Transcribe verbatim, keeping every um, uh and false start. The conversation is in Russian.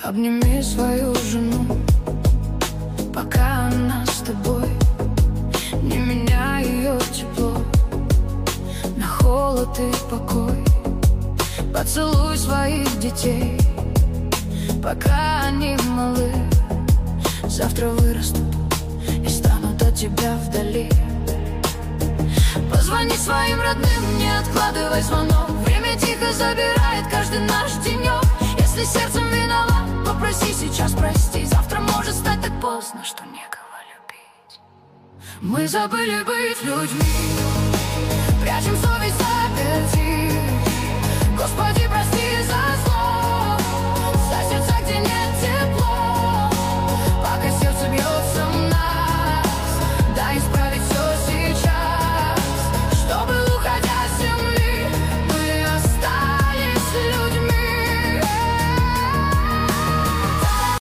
Обними свою жену, пока она с тобой. Не меняй ее тепло на холод и покой. Поцелуй своих детей, пока они малы. Завтра вырастут и станут от тебя вдали. Позвони своим родным, не откладывай звонок. Время тихо забирает каждый наш денек. Если сердцем виноват, попроси сейчас прости. Завтра может стать так поздно, что некого любить. Мы забыли быть людьми, прячем совесть заперти. Господи, прости.